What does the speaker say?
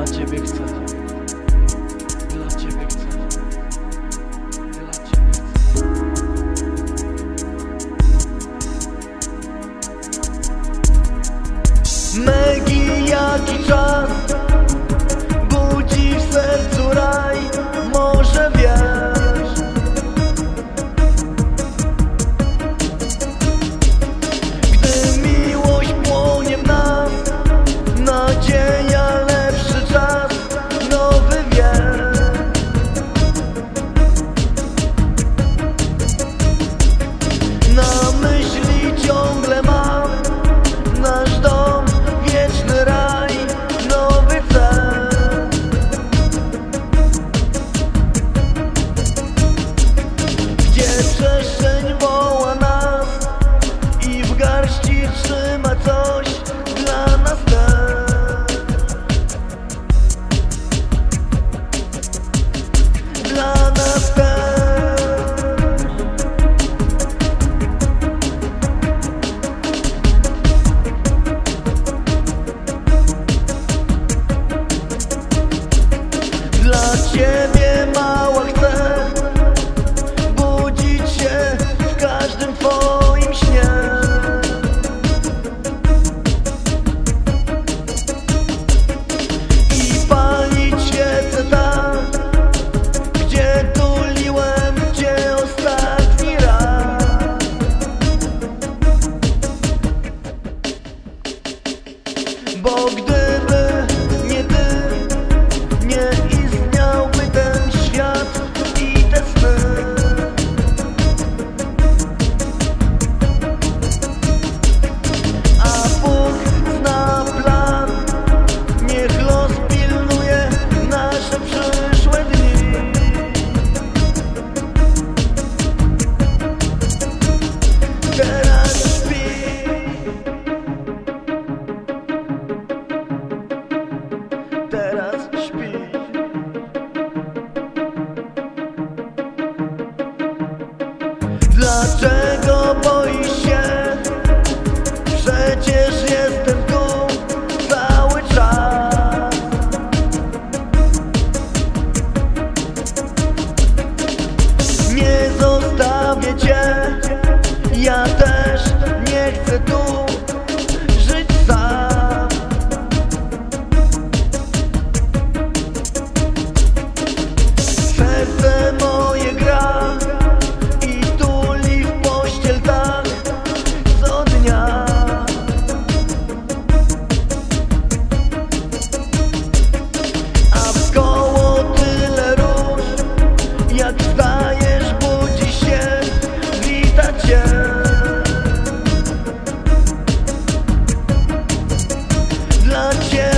Ciebie chcę, dla Ciebie chcę, dla Ciebie chcę. Megi, jaki czas budzi w sercu raj, może wiesz, gdy miłość płonie w nas, nadzieja, lepszy czas, nowy wiek. Na myśli ciągle mam nasz dom, wieczny raj, nowy cel. Gdzie przestrzeń woła nas i w garści trzyma coś dla nas też. Dla nas też. Dla Ciebie, mała, chcę budzić się w każdym Twoim śnie. I palić świecę tam, gdzie tuliłem Cię ostatni raz. Bo gdyby nie Ty, nie istniałby ten świat i te sny. A Bóg zna plan, niech los pilnuje nasze przyszłe dni. Teraz śpi. Teraz śpi. Dlaczego boisz się? Przecież jestem tu cały czas. Nie zostawię Cię, ja też nie chcę tu żyć sam. Serce moje gra i tuli w pościel tak co dnia. A wkoło tyle róż, jak wstajesz, budzi się, wita Cię. Dla Ciebie